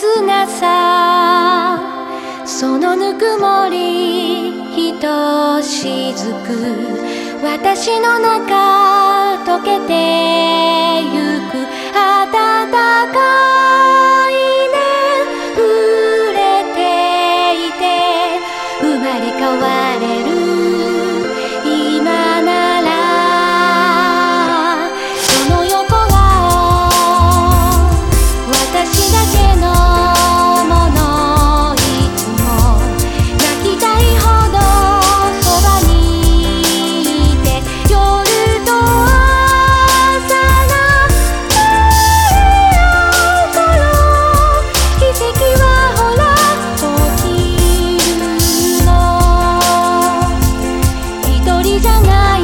なさ、そのぬくもりひとしずく私の中溶けてゆく。暖かいね、触れていて生まれ変われる今なら、その横顔私だけのもの、いつも泣きたいほどそばにいて、夜と朝が降り合う頃、奇跡はほら起きるの。一人じゃない、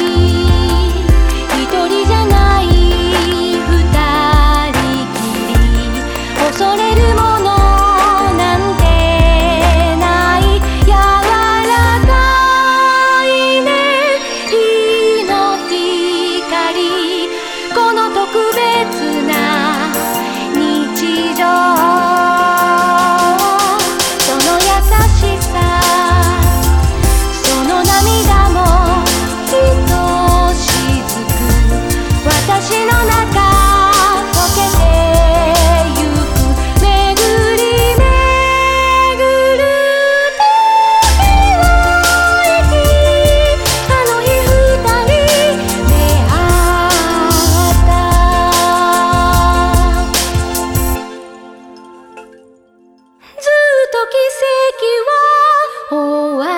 一人じゃない二人きり、恐れるものなんてない。柔らかいね、日の光、この特別な日常、その優しさ、その涙もひとしずく私の中溶けてゆく。巡り巡る時を生き、あの日二人出会った。ずっと奇跡は終わ